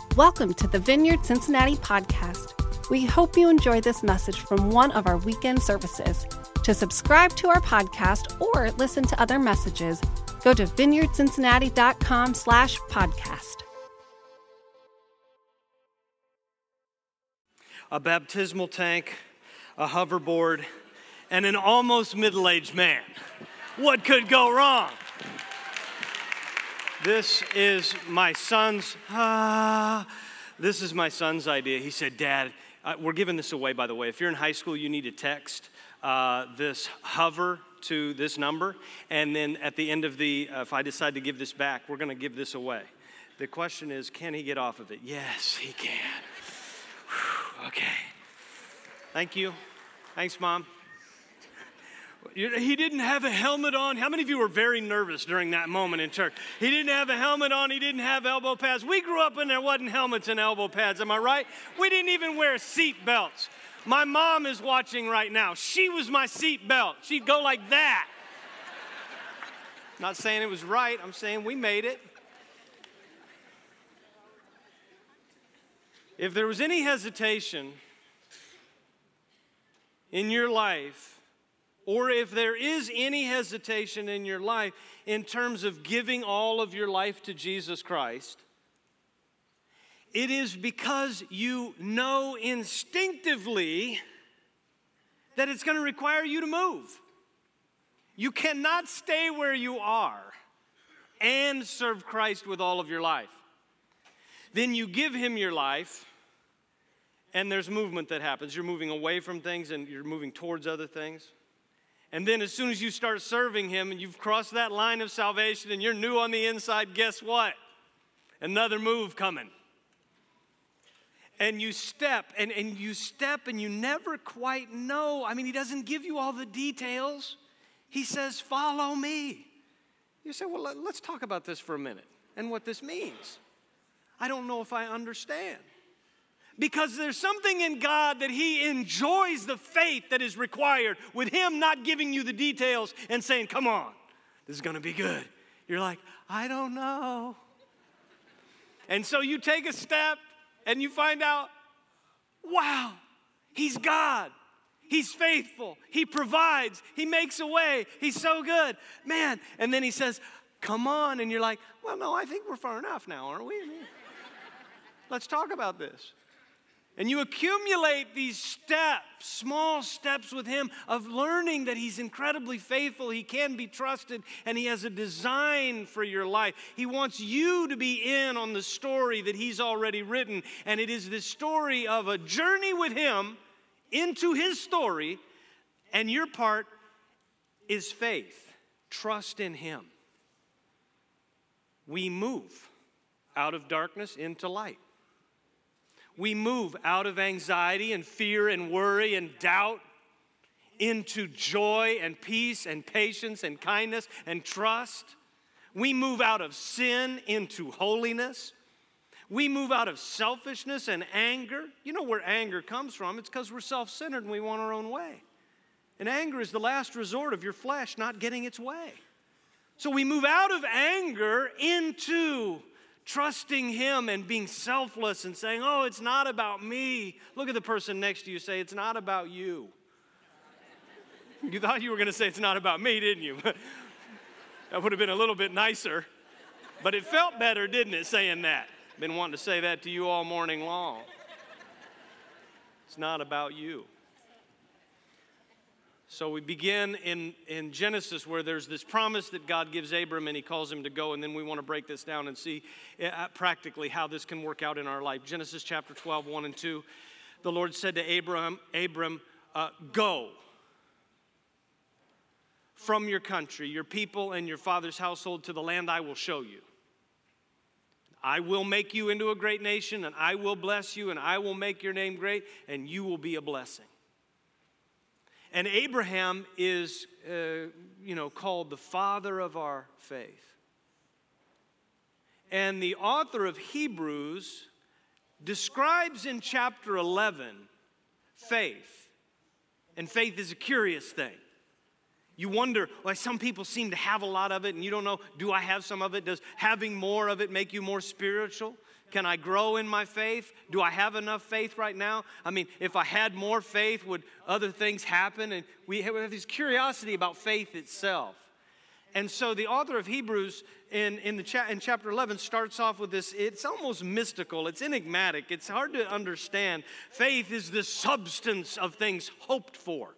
Welcome to the Vineyard Cincinnati podcast. We hope you enjoy this message from one of our weekend services. To subscribe to our podcast or listen to other messages, go to vineyardcincinnati.com/podcast. A baptismal tank, a hoverboard, and an almost middle-aged man. What could go wrong? This is my son's idea. He said, Dad, we're giving this away, by the way. If you're in high school, you need to text this hover to this number. And then at the end of if I decide to give this back, we're going to give this away. The question is, can he get off of it? Yes, he can. Whew, okay. Thank you. Thanks, Mom. He didn't have a helmet on. How many of you were very nervous during that moment in church? He didn't have a helmet on. He didn't have elbow pads. We grew up and there wasn't helmets and elbow pads. Am I right? We didn't even wear seat belts. My mom is watching right now. She was my seat belt. She'd go like that. Not saying it was right. I'm saying we made it. If there was any hesitation in your life, or if there is any hesitation in your life in terms of giving all of your life to Jesus Christ, it is because you know instinctively that it's going to require you to move. You cannot stay where you are and serve Christ with all of your life. Then you give him your life, and there's movement that happens. You're moving away from things and you're moving towards other things. And then as soon as you start serving him and you've crossed that line of salvation and you're new on the inside, guess what? Another move coming. And you step and you never quite know. I mean, he doesn't give you all the details. He says, follow me. You say, well, let's talk about this for a minute and what this means. I don't know if I understand. Because there's something in God that he enjoys the faith that is required with him not giving you the details and saying, come on, this is going to be good. You're like, I don't know. And so you take a step and you find out, wow, he's God. He's faithful. He provides. He makes a way. He's so good. Man. And then he says, come on. And you're like, well, no, I think we're far enough now, aren't we? Let's talk about this. And you accumulate these steps, small steps with him of learning that he's incredibly faithful, he can be trusted, and he has a design for your life. He wants you to be in on the story that he's already written. And it is this story of a journey with him into his story, and your part is faith, trust in him. We move out of darkness into light. We move out of anxiety and fear and worry and doubt into joy and peace and patience and kindness and trust. We move out of sin into holiness. We move out of selfishness and anger. You know where anger comes from. It's because we're self-centered and we want our own way. And anger is the last resort of your flesh not getting its way. So we move out of anger into trusting him and being selfless and saying, oh, it's not about me. Look at the person next to you, say, it's not about you. You thought you were going to say it's not about me, didn't you? That would have been a little bit nicer. But it felt better, didn't it, saying that? Been wanting to say that to you all morning long. It's not about you. So we begin in Genesis where there's this promise that God gives Abram and he calls him to go, and then we want to break this down and see practically how this can work out in our life. Genesis chapter 12, 1 and 2. The Lord said to Abram, go from your country, your people, and your father's household to the land I will show you. I will make you into a great nation, and I will bless you, and I will make your name great, and you will be a blessing. And Abraham is, called the father of our faith. And the author of Hebrews describes in chapter 11 faith. And faith is a curious thing. You wonder, why some people seem to have a lot of it, and you don't know, do I have some of it? Does having more of it make you more spiritual? Can I grow in my faith? Do I have enough faith right now? I mean, if I had more faith, would other things happen? And we have this curiosity about faith itself. And so the author of Hebrews in chapter 11 starts off with this. It's almost mystical. It's enigmatic. It's hard to understand. Faith is the substance of things hoped for,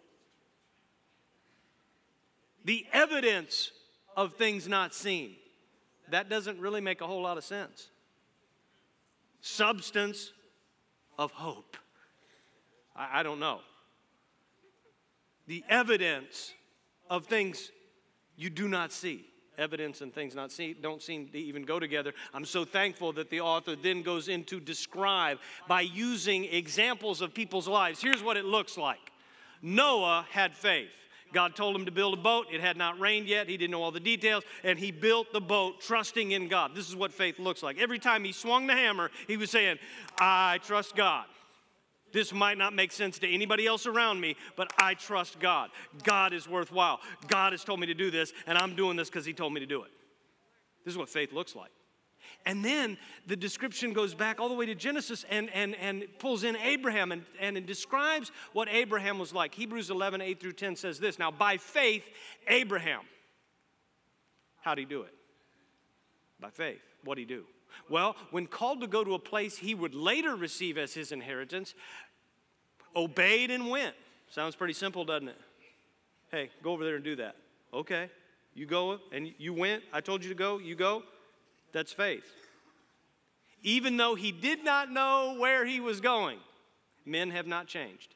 the evidence of things not seen. That doesn't really make a whole lot of sense. Substance of hope. I don't know. The evidence of things you do not see. Evidence and things not seen don't seem to even go together. I'm so thankful that the author then goes into describe by using examples of people's lives. Here's what it looks like. Noah had faith. God told him to build a boat. It had not rained yet. He didn't know all the details. And he built the boat trusting in God. This is what faith looks like. Every time he swung the hammer, he was saying, I trust God. This might not make sense to anybody else around me, but I trust God. God is worthwhile. God has told me to do this, and I'm doing this because he told me to do it. This is what faith looks like. And then the description goes back all the way to Genesis and pulls in Abraham and it describes what Abraham was like. Hebrews 11, 8 through 10 says this. Now, by faith, Abraham. How'd he do it? By faith. What'd he do? Well, when called to go to a place he would later receive as his inheritance, obeyed and went. Sounds pretty simple, doesn't it? Hey, go over there and do that. Okay, you go and you went. I told you to go, you go. That's faith. Even though he did not know where he was going, men have not changed.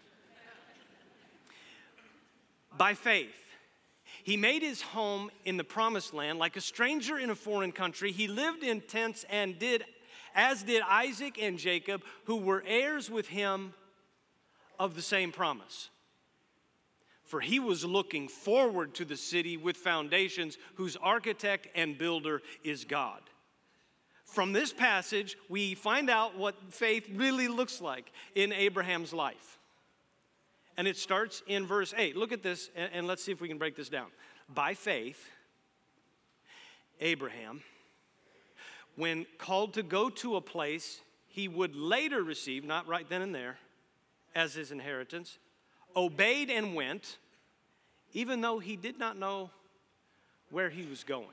By faith, he made his home in the promised land like a stranger in a foreign country. He lived in tents and did Isaac and Jacob, who were heirs with him of the same promise. For he was looking forward to the city with foundations, whose architect and builder is God. From this passage, we find out what faith really looks like in Abraham's life. And it starts in verse 8. Look at this, and let's see if we can break this down. By faith, Abraham, when called to go to a place he would later receive, not right then and there, as his inheritance, obeyed and went, even though he did not know where he was going.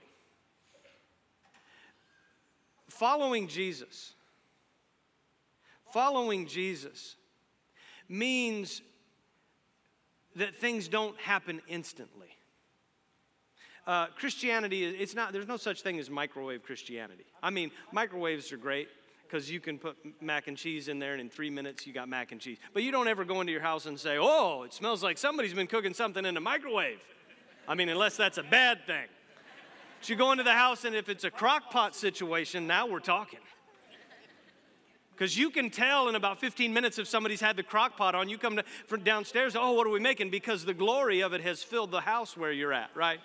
Following Jesus means that things don't happen instantly. Christianity, there's no such thing as microwave Christianity. I mean, microwaves are great because you can put mac and cheese in there and in 3 minutes you got mac and cheese. But you don't ever go into your house and say, oh, it smells like somebody's been cooking something in the microwave. I mean, unless that's a bad thing. But you go into the house and if it's a crock pot situation, now we're talking. Because you can tell in about 15 minutes if somebody's had the crock pot on. You come downstairs, oh, what are we making? Because the glory of it has filled the house where you're at, right?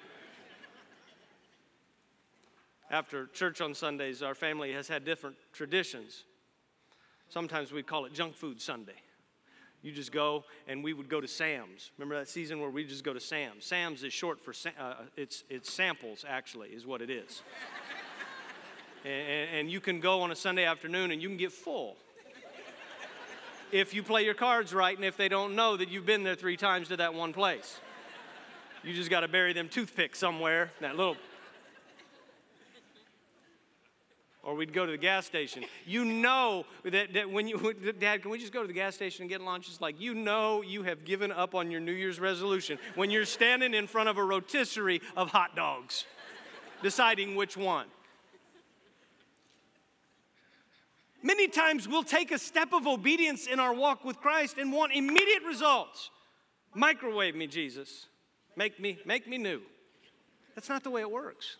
After church on Sundays, our family has had different traditions. Sometimes we'd call it junk food Sunday. You just go, and we would go to Sam's. Remember that season where we just go to Sam's? Sam's is short for, it's samples, actually, is what it is. And you can go on a Sunday afternoon and you can get full. If you play your cards right and if they don't know that you've been there 3 times to that one place. You just got to bury them toothpicks somewhere, that little. Or we'd go to the gas station. You know that when you, Dad, can we just go to the gas station and get lunch? It's like, you know you have given up on your New Year's resolution when you're standing in front of a rotisserie of hot dogs, deciding which one. Many times we'll take a step of obedience in our walk with Christ and want immediate results. Microwave me, Jesus. Make me new. That's not the way it works.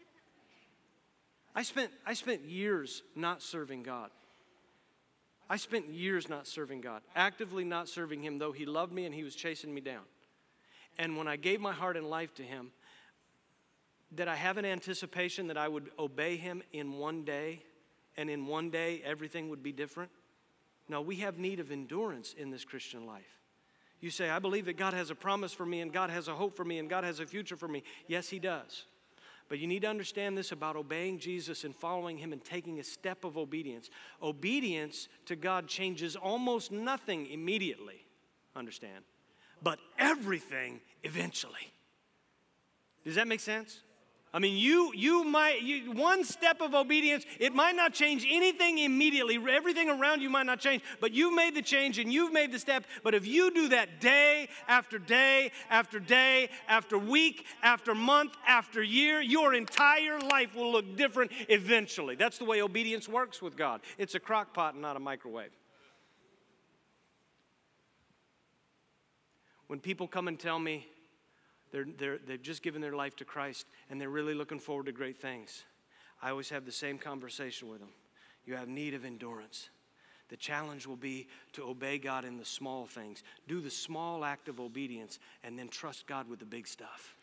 I spent years not serving God. I spent years not serving God, actively not serving him, though he loved me and he was chasing me down. And when I gave my heart and life to him, did I have an anticipation that I would obey him in one day? And in one day, everything would be different? No, we have need of endurance in this Christian life. You say, I believe that God has a promise for me, and God has a hope for me, and God has a future for me. Yes, he does. But you need to understand this about obeying Jesus and following him and taking a step of obedience. Obedience to God changes almost nothing immediately, understand, but everything eventually. Does that make sense? I mean, one step of obedience, it might not change anything immediately. Everything around you might not change, but you made the change and you've made the step. But if you do that day after day after day after week after month after year, your entire life will look different eventually. That's the way obedience works with God. It's a crock pot and not a microwave. When people come and tell me, they've just given their life to Christ and they're really looking forward to great things, I always have the same conversation with them. You have need of endurance. The challenge will be to obey God in the small things. Do the small act of obedience and then trust God with the big stuff.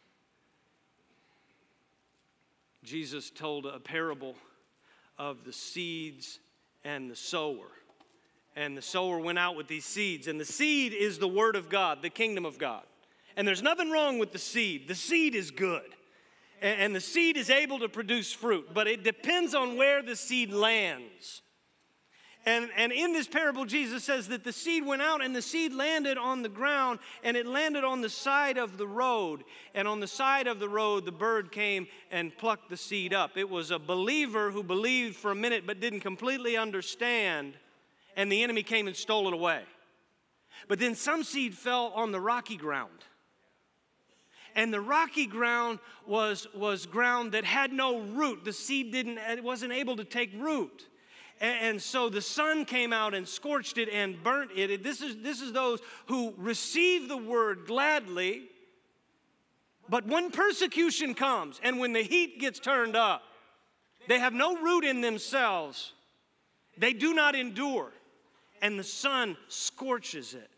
Jesus told a parable of the seeds and the sower. And the sower went out with these seeds. And the seed is the word of God, the kingdom of God. And there's nothing wrong with the seed. The seed is good. And the seed is able to produce fruit. But it depends on where the seed lands. And in this parable, Jesus says that the seed went out and the seed landed on the ground. And it landed on the side of the road. And on the side of the road, the bird came and plucked the seed up. It was a believer who believed for a minute but didn't completely understand. And the enemy came and stole it away. But then some seed fell on the rocky ground. And the rocky ground was ground that had no root. The seed wasn't able to take root. And so the sun came out and scorched it and burnt it. This is those who receive the word gladly. But when persecution comes and when the heat gets turned up, they have no root in themselves. They do not endure. And the sun scorches it.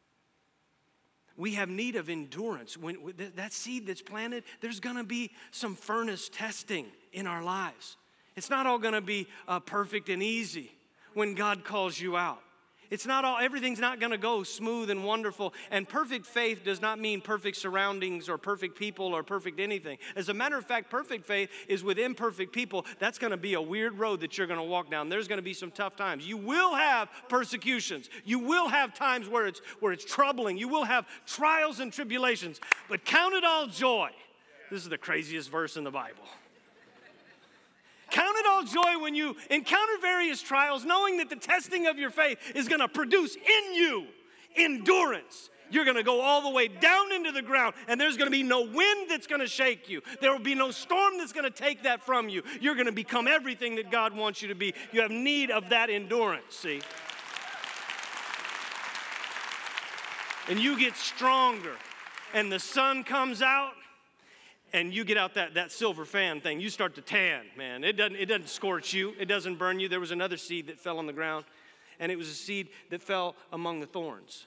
We have need of endurance. When that seed that's planted, there's going to be some furnace testing in our lives. It's not all going to be perfect and easy when God calls you out. Everything's not going to go smooth and wonderful. And perfect faith does not mean perfect surroundings or perfect people or perfect anything. As a matter of fact, perfect faith is with imperfect people. That's going to be a weird road that you're going to walk down. There's going to be some tough times. You will have persecutions. You will have times where it's troubling. You will have trials and tribulations. But count it all joy. This is the craziest verse in the Bible. Count it all joy when you encounter various trials, knowing that the testing of your faith is going to produce in you endurance. You're going to go all the way down into the ground, and there's going to be no wind that's going to shake you. There will be no storm that's going to take that from you. You're going to become everything that God wants you to be. You have need of that endurance, see? And you get stronger, and the sun comes out, and you get out that silver fan thing. You start to tan, man. It doesn't scorch you. It doesn't burn you. There was another seed that fell on the ground, and it was a seed that fell among the thorns.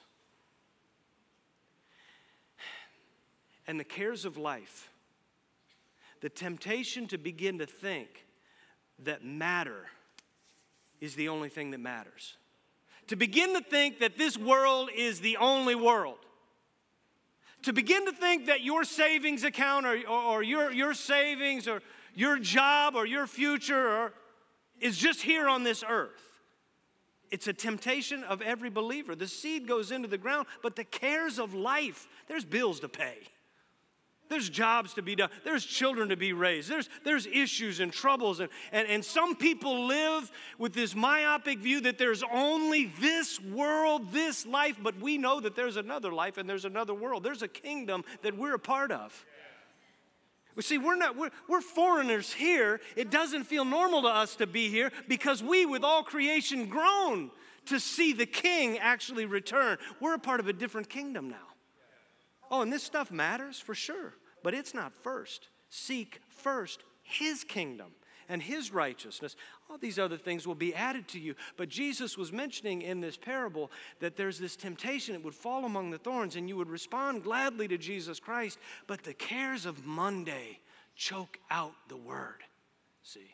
And the cares of life, the temptation to begin to think that matter is the only thing that matters. To begin to think that this world is the only world. To begin to think that your savings account or your savings or your job or your future is just here on this earth. It's a temptation of every believer. The seed goes into the ground, but the cares of life, there's bills to pay. There's jobs to be done. There's children to be raised. There's issues and troubles. And some people live with this myopic view that there's only this world, this life, but we know that there's another life and there's another world. There's a kingdom that we're a part of. Well, see, we're foreigners here. It doesn't feel normal to us to be here because we, with all creation, groan to see the King actually return. We're a part of a different kingdom now. Oh, and this stuff matters for sure, but it's not first. Seek first His kingdom and His righteousness. All these other things will be added to you. But Jesus was mentioning in this parable that there's this temptation that would fall among the thorns and you would respond gladly to Jesus Christ, but the cares of Monday choke out the word. See?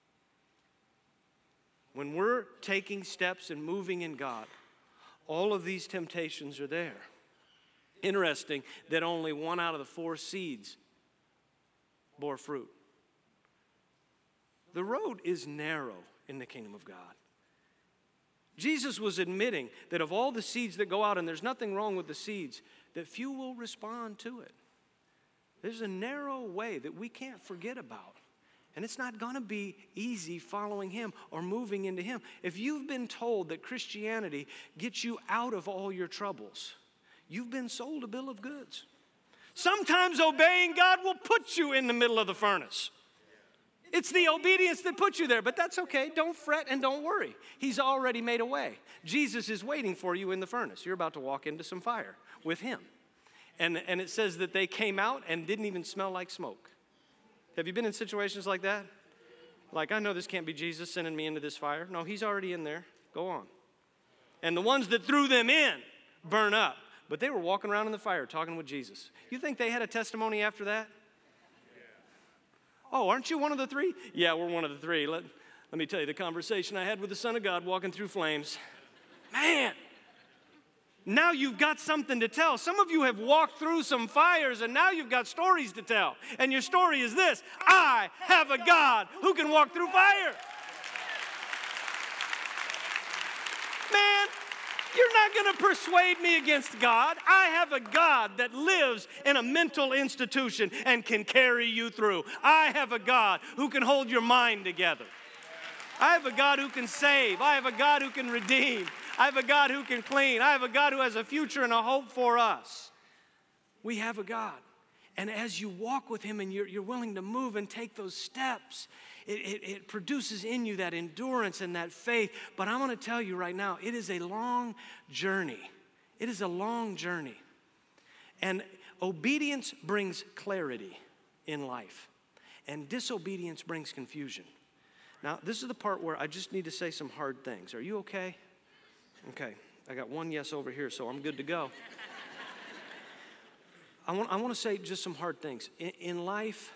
When we're taking steps and moving in God, all of these temptations are there. Interesting that only 1 out of the 4 seeds bore fruit. The road is narrow in the kingdom of God. Jesus was admitting that of all the seeds that go out, and there's nothing wrong with the seeds, that few will respond to it. There's a narrow way that we can't forget about. And it's not going to be easy following him or moving into him. If you've been told that Christianity gets you out of all your troubles, you've been sold a bill of goods. Sometimes obeying God will put you in the middle of the furnace. It's the obedience that puts you there, but that's okay. Don't fret and don't worry. He's already made a way. Jesus is waiting for you in the furnace. You're about to walk into some fire with him. And it says that they came out and didn't even smell like smoke. Have you been in situations like that? Like, I know this can't be Jesus sending me into this fire. No, he's already in there. Go on. And the ones that threw them in burn up. But they were walking around in the fire talking with Jesus. You think they had a testimony after that? Oh, aren't you one of the three? Yeah, we're one of the three. Let me tell you the conversation I had with the Son of God walking through flames. Man, now you've got something to tell. Some of you have walked through some fires, and now you've got stories to tell. And your story is this: I have a God who can walk through fire. Man, you're not going to persuade me against God. I have a God that lives in a mental institution and can carry you through. I have a God who can hold your mind together. I have a God who can save. I have a God who can redeem. I have a God who can clean. I have a God who has a future and a hope for us. We have a God. And as you walk with him and you're willing to move and take those steps, it produces in you that endurance and that faith. But I'm going to tell you right now, it is a long journey. It is a long journey. And obedience brings clarity in life. And disobedience brings confusion. Now, this is the part where I just need to say some hard things. Are you okay? Okay. I got one yes over here, so I'm good to go. I want to say just some hard things. In life,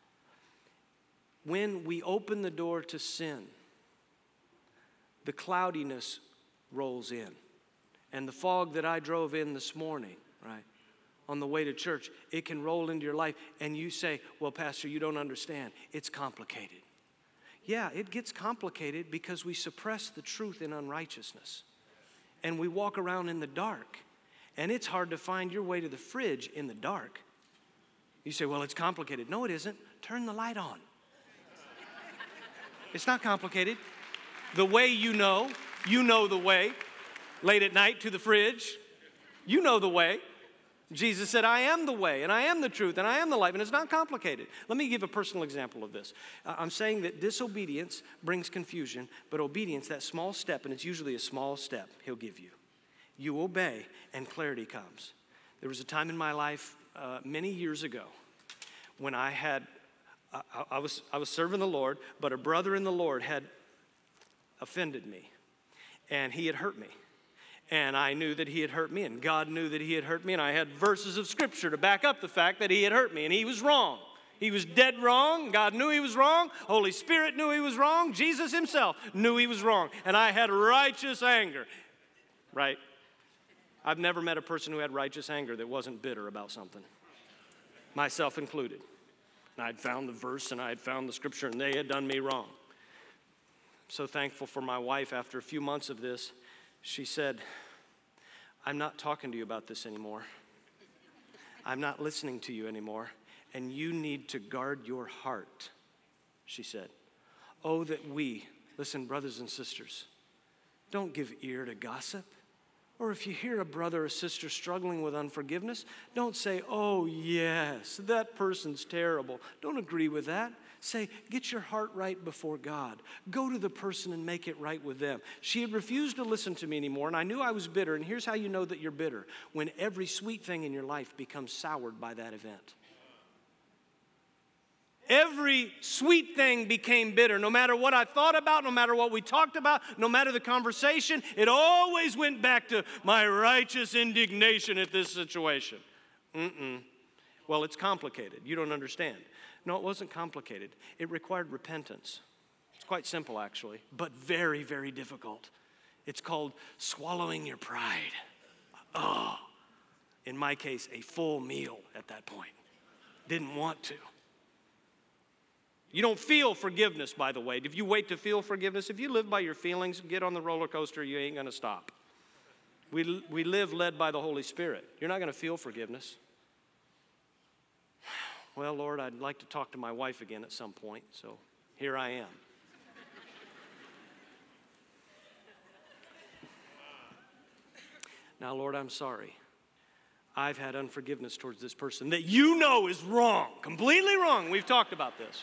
when we open the door to sin, the cloudiness rolls in. And the fog that I drove in this morning, right, on the way to church, it can roll into your life. And you say, well, Pastor, you don't understand. It's complicated. Yeah, it gets complicated because we suppress the truth in unrighteousness. And we walk around in the dark. And it's hard to find your way to the fridge in the dark. You say, well, it's complicated. No, it isn't. Turn the light on. It's not complicated. The way you know the way. Late at night to the fridge, you know the way. Jesus said, I am the way, and I am the truth, and I am the life, and it's not complicated. Let me give a personal example of this. I'm saying that disobedience brings confusion, but obedience, that small step, and it's usually a small step he'll give you. You obey, and clarity comes. There was a time in my life many years ago when I was serving the Lord, but a brother in the Lord had offended me, and he had hurt me. And I knew that he had hurt me, and God knew that he had hurt me, and I had verses of Scripture to back up the fact that he had hurt me, and he was wrong. He was dead wrong. God knew he was wrong. Holy Spirit knew he was wrong. Jesus himself knew he was wrong. And I had righteous anger, right? I've never met a person who had righteous anger that wasn't bitter about something, myself included. And I'd found the verse, and I had found the Scripture, and they had done me wrong. I'm so thankful for my wife. After a few months of this, she said, I'm not talking to you about this anymore. I'm not listening to you anymore. And you need to guard your heart, she said. Oh, that we, listen, brothers and sisters, don't give ear to gossip. Or if you hear a brother or sister struggling with unforgiveness, don't say, oh, yes, that person's terrible. Don't agree with that. Say, get your heart right before God. Go to the person and make it right with them. She had refused to listen to me anymore, and I knew I was bitter. And here's how you know that you're bitter: when every sweet thing in your life becomes soured by that event. Every sweet thing became bitter. No matter what I thought about, no matter what we talked about, no matter the conversation, it always went back to my righteous indignation at this situation. Well, it's complicated. You don't understand. No, it wasn't complicated. It required repentance. It's quite simple, actually, but very, very difficult. It's called swallowing your pride. Oh, in my case, a full meal at that point. Didn't want to. You don't feel forgiveness, by the way. If you wait to feel forgiveness, if you live by your feelings, get on the roller coaster, you ain't going to stop. We live led by the Holy Spirit. You're not going to feel forgiveness. Well, Lord, I'd like to talk to my wife again at some point, so here I am. Now, Lord, I'm sorry. I've had unforgiveness towards this person that you know is wrong, completely wrong. We've talked about this.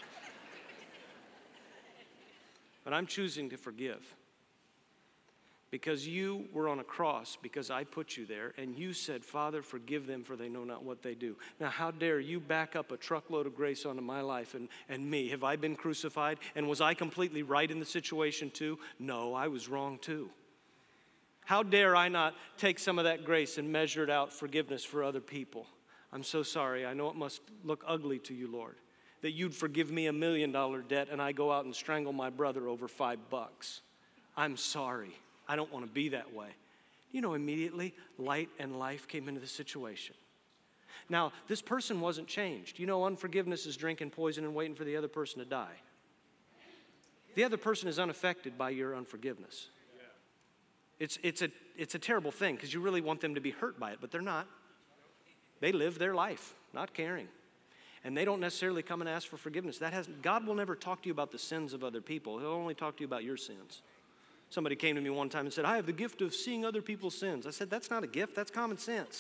But I'm choosing to forgive. Because you were on a cross, because I put you there, and you said, Father, forgive them, for they know not what they do. Now, how dare you back up a truckload of grace onto my life and me? Have I been crucified? And was I completely right in the situation too? No, I was wrong too. How dare I not take some of that grace and measure it out forgiveness for other people? I'm so sorry. I know it must look ugly to you, Lord, that you'd forgive me $1 million debt and I go out and strangle my brother over $5. I'm sorry. I don't want to be that way. You know, immediately, light and life came into the situation. Now, this person wasn't changed. You know, unforgiveness is drinking poison and waiting for the other person to die. The other person is unaffected by your unforgiveness. It's a terrible thing because you really want them to be hurt by it, but they're not. They live their life, not caring. And they don't necessarily come and ask for forgiveness. God will never talk to you about the sins of other people. He'll only talk to you about your sins. Somebody came to me one time and said, I have the gift of seeing other people's sins. I said, that's not a gift, that's common sense.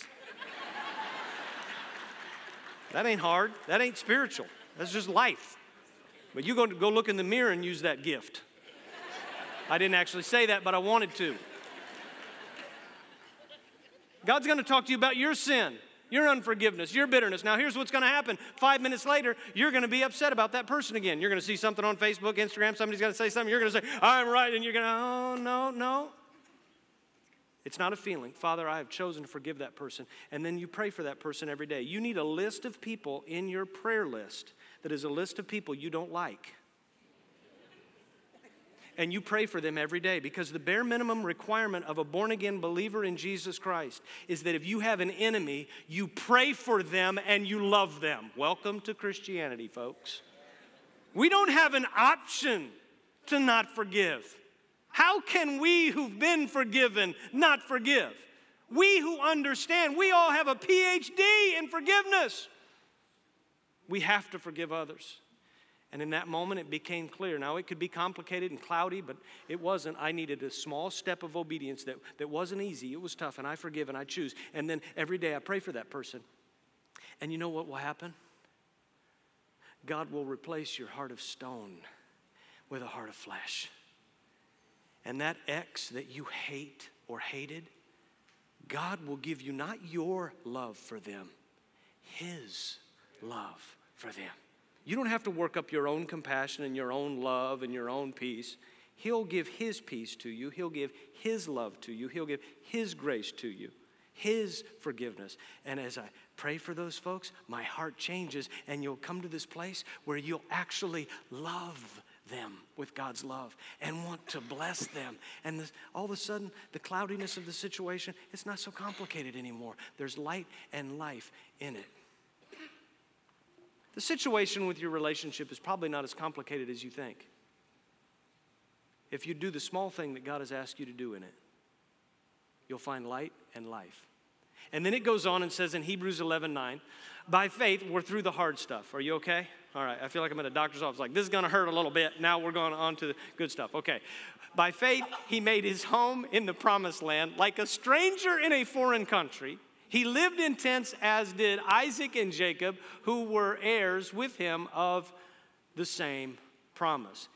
That ain't hard, that ain't spiritual. That's just life. But you go look in the mirror and use that gift. I didn't actually say that, but I wanted to. God's going to talk to you about your sin, your unforgiveness, your bitterness. Now, here's what's going to happen. 5 minutes later, you're going to be upset about that person again. You're going to see something on Facebook, Instagram, somebody's going to say something. You're going to say, I'm right, and you're going to, oh, no. It's not a feeling. Father, I have chosen to forgive that person. And then you pray for that person every day. You need a list of people in your prayer list that is a list of people you don't like. And you pray for them every day, because the bare minimum requirement of a born-again believer in Jesus Christ is that if you have an enemy, you pray for them and you love them. Welcome to Christianity, folks. We don't have an option to not forgive. How can we who've been forgiven not forgive? We who understand, we all have a PhD in forgiveness. We have to forgive others. And in that moment, it became clear. Now, it could be complicated and cloudy, but it wasn't. I needed a small step of obedience that wasn't easy. It was tough, and I forgive and I choose. And then every day I pray for that person. And you know what will happen? God will replace your heart of stone with a heart of flesh. And that ex that you hate or hated, God will give you not your love for them, His love for them. You don't have to work up your own compassion and your own love and your own peace. He'll give His peace to you. He'll give His love to you. He'll give His grace to you, His forgiveness. And as I pray for those folks, my heart changes, and you'll come to this place where you'll actually love them with God's love and want to bless them. And all of a sudden, the cloudiness of the situation, it's not so complicated anymore. There's light and life in it. The situation with your relationship is probably not as complicated as you think. If you do the small thing that God has asked you to do in it, you'll find light and life. And then it goes on and says in Hebrews 11:9, by faith, we're through the hard stuff. Are you okay? All right, I feel like I'm at a doctor's office. Like, this is going to hurt a little bit. Now we're going on to the good stuff. Okay. By faith, he made his home in the promised land like a stranger in a foreign country. He lived in tents, as did Isaac and Jacob, who were heirs with him of the same promise.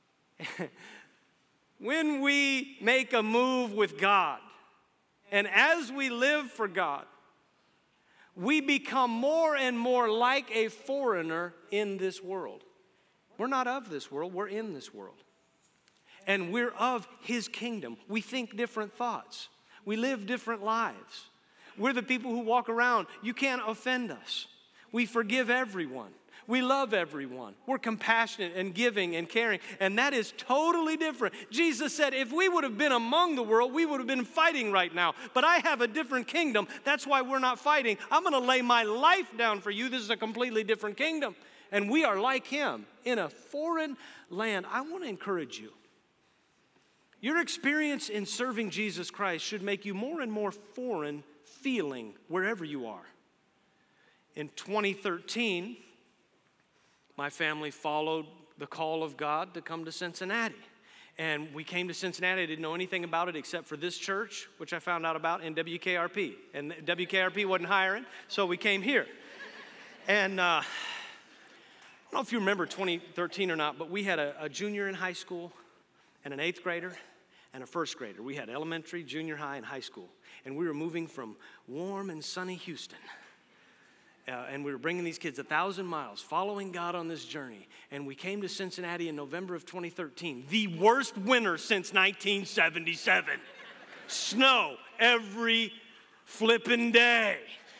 When we make a move with God, and as we live for God, we become more and more like a foreigner in this world. We're not of this world, we're in this world. And we're of His kingdom. We think different thoughts. We live different lives. We're the people who walk around. You can't offend us. We forgive everyone. We love everyone. We're compassionate and giving and caring. And that is totally different. Jesus said, if we would have been among the world, we would have been fighting right now. But I have a different kingdom. That's why we're not fighting. I'm going to lay my life down for you. This is a completely different kingdom. And we are like him in a foreign land. I want to encourage you. Your experience in serving Jesus Christ should make you more and more foreign feeling wherever you are. In 2013, my family followed the call of God to come to Cincinnati. And we came to Cincinnati. I didn't know anything about it except for this church, which I found out about in WKRP. And WKRP wasn't hiring, so we came here. And I don't know if you remember 2013 or not, but we had a junior in high school and an 8th grader and a 1st grader. We had elementary, junior high, and high school. And we were moving from warm and sunny Houston. And we were bringing these kids 1,000 miles, following God on this journey. And we came to Cincinnati in November of 2013, the worst winter since 1977. Snow every flipping day.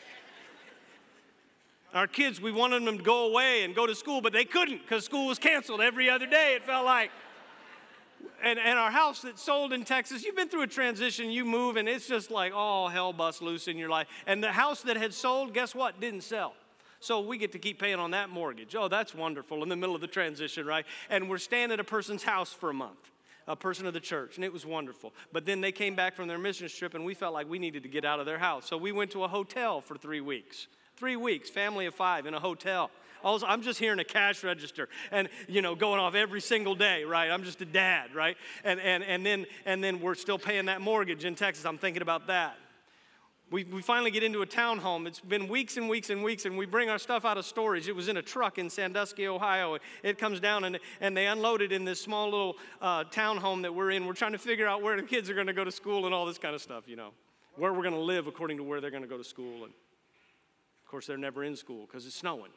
Our kids, we wanted them to go away and go to school, but they couldn't because school was canceled every other day, it felt like. And our house that sold in Texas, you've been through a transition, you move, and it's just like all hell busts loose in your life. And the house that had sold, guess what? Didn't sell. So we get to keep paying on that mortgage. Oh, that's wonderful in the middle of the transition, right? And we're staying at a person's house for a month, a person of the church, and it was wonderful. But then they came back from their mission trip, and we felt like we needed to get out of their house. So we went to a hotel for 3 weeks. 3 weeks, family of 5 in a hotel. Also, I'm just hearing a cash register and, going off every single day, right? I'm just a dad, right? And then we're still paying that mortgage in Texas. I'm thinking about that. We finally get into a townhome. It's been weeks and weeks and weeks, and we bring our stuff out of storage. It was in a truck in Sandusky, Ohio. It comes down, and they unload it in this small little townhome that we're in. We're trying to figure out where the kids are going to go to school and all this kind of stuff, where we're going to live according to where they're going to go to school. And, of course, they're never in school because it's snowing.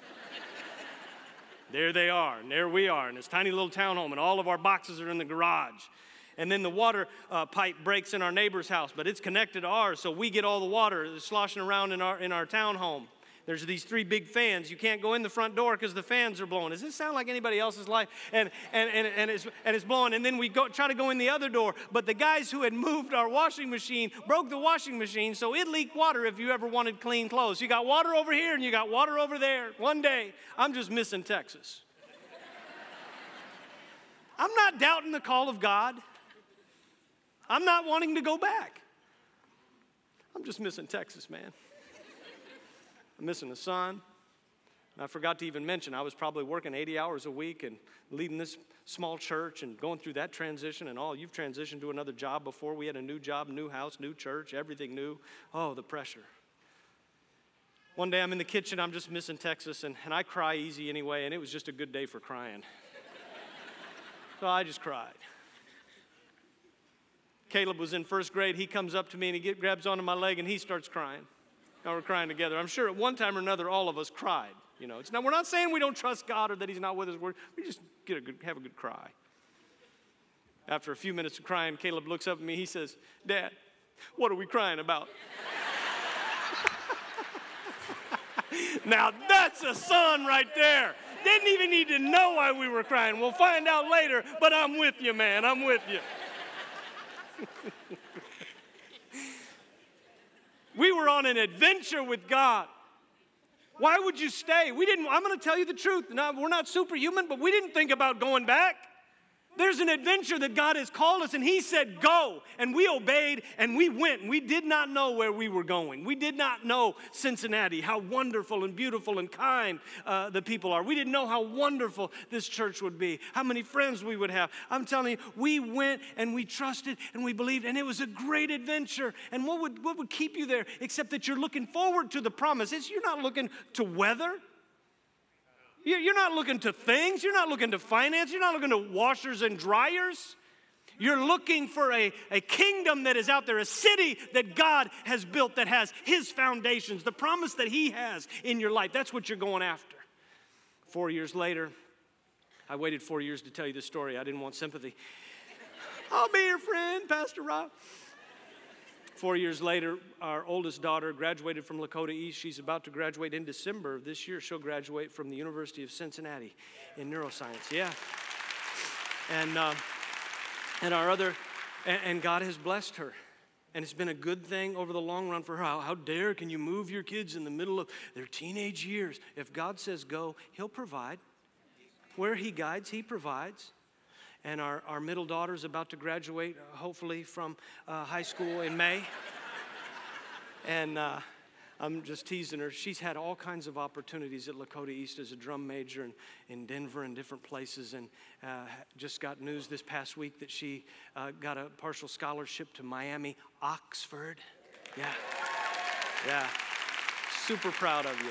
There they are, and there we are in this tiny little townhome, and all of our boxes are in the garage. And then the water pipe breaks in our neighbor's house, but it's connected to ours, so we get all the water sloshing around in our townhome. There's these 3 big fans. You can't go in the front door because the fans are blowing. Does this sound like anybody else's life? And it's blowing. And then we try to go in the other door. But the guys who had moved our washing machine broke the washing machine, so it leaked water if you ever wanted clean clothes. You got water over here and you got water over there. One day, I'm just missing Texas. I'm not doubting the call of God. I'm not wanting to go back. I'm just missing Texas, man. I'm missing the sun. And I forgot to even mention, I was probably working 80 hours a week and leading this small church and going through that transition and all. You've transitioned to another job before. We had a new job, new house, new church, everything new. Oh, the pressure. One day I'm in the kitchen, I'm just missing Texas, and I cry easy anyway, and it was just a good day for crying. So I just cried. Caleb was in 1st grade. He comes up to me and he grabs onto my leg and he starts crying. Now we're crying together. I'm sure at one time or another all of us cried. We're not saying we don't trust God or that he's not with us. We just have a good cry. After a few minutes of crying, Caleb looks up at me. He says, "Dad, what are we crying about?" Now that's a son right there. Didn't even need to know why we were crying. We'll find out later, but I'm with you, man. I'm with you. We were on an adventure with God. Why would you stay? I'm going to tell you the truth. Now, we're not superhuman, but we didn't think about going back. There's an adventure that God has called us, and he said, go. And we obeyed, and we went. We did not know where we were going. We did not know Cincinnati, how wonderful and beautiful and kind the people are. We didn't know how wonderful this church would be, how many friends we would have. I'm telling you, we went, and we trusted, and we believed, and it was a great adventure. And what would keep you there except that you're looking forward to the promise? You're not looking to weather. You're not looking to things. You're not looking to finance. You're not looking to washers and dryers. You're looking for a kingdom that is out there, a city that God has built that has his foundations, the promise that he has in your life. That's what you're going after. 4 years later, I waited 4 years to tell you this story. I didn't want sympathy. I'll be your friend, Pastor Rob. 4 years later, our oldest daughter graduated from Lakota East. She's about to graduate in December of this year. She'll graduate from the University of Cincinnati in neuroscience. Yeah. And our other, and God has blessed her. And it's been a good thing over the long run for her. How dare can you move your kids in the middle of their teenage years? If God says go, he'll provide. Where he guides, he provides. And our middle daughter is about to graduate, hopefully, from high school in May. And I'm just teasing her. She's had all kinds of opportunities at Lakota East as a drum major and in Denver and different places. And just got news this past week that she got a partial scholarship to Miami, Oxford. Yeah. Super proud of you.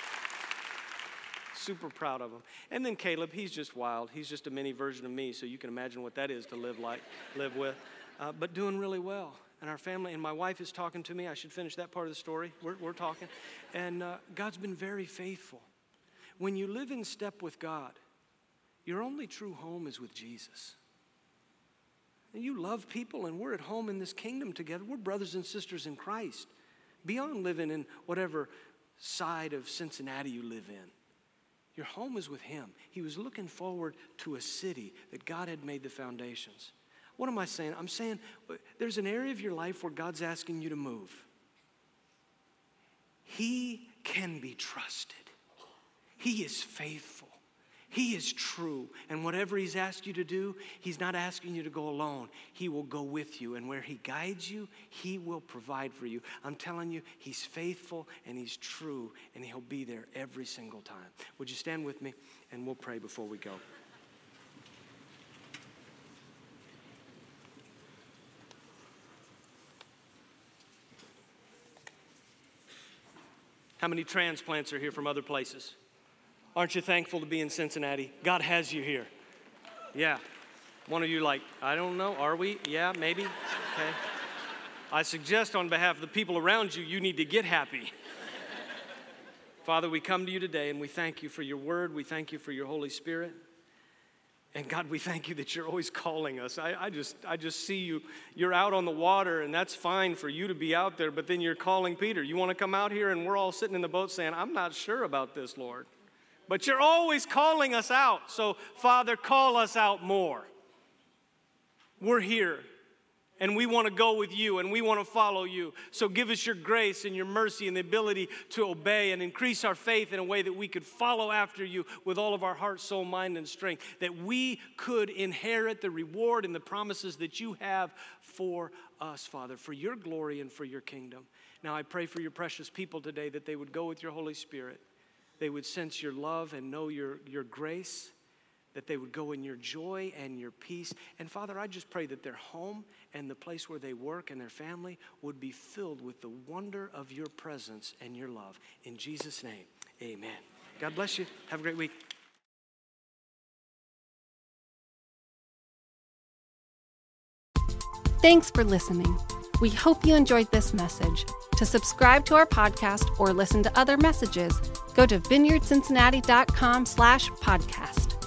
Super proud of him. And then Caleb, he's just wild. He's just a mini version of me, so you can imagine what that is to live with. But doing really well. And our family, and my wife is talking to me. I should finish that part of the story. We're talking. And God's been very faithful. When you live in step with God, your only true home is with Jesus. And you love people, and we're at home in this kingdom together. We're brothers and sisters in Christ. Beyond living in whatever side of Cincinnati you live in, your home is with him. He was looking forward to a city that God had made the foundations. What am I saying? I'm saying there's an area of your life where God's asking you to move. He can be trusted. He is faithful. He is true. And whatever he's asked you to do, he's not asking you to go alone. He will go with you. And where he guides you, he will provide for you. I'm telling you, he's faithful and he's true, and he'll be there every single time. Would you stand with me, and we'll pray before we go. How many transplants are here from other places? Aren't you thankful to be in Cincinnati? God has you here. Yeah. One of you like, I don't know, are we? Yeah, maybe. Okay. I suggest on behalf of the people around you, you need to get happy. Father, we come to you today and we thank you for your word. We thank you for your Holy Spirit. And God, we thank you that you're always calling us. I just see you. You're out on the water, and that's fine for you to be out there, but then you're calling Peter. You want to come out here? And we're all sitting in the boat saying, I'm not sure about this, Lord. But you're always calling us out. So, Father, call us out more. We're here, and we want to go with you, and we want to follow you. So give us your grace and your mercy and the ability to obey and increase our faith in a way that we could follow after you with all of our heart, soul, mind, and strength, that we could inherit the reward and the promises that you have for us, Father, for your glory and for your kingdom. Now I pray for your precious people today that they would go with your Holy Spirit. They would sense your love and know your grace, that they would go in your joy and your peace. And Father, I just pray that their home and the place where they work and their family would be filled with the wonder of your presence and your love. In Jesus' name, amen. God bless you. Have a great week. Thanks for listening. We hope you enjoyed this message. To subscribe to our podcast or listen to other messages, go to vineyardcincinnati.com/podcast.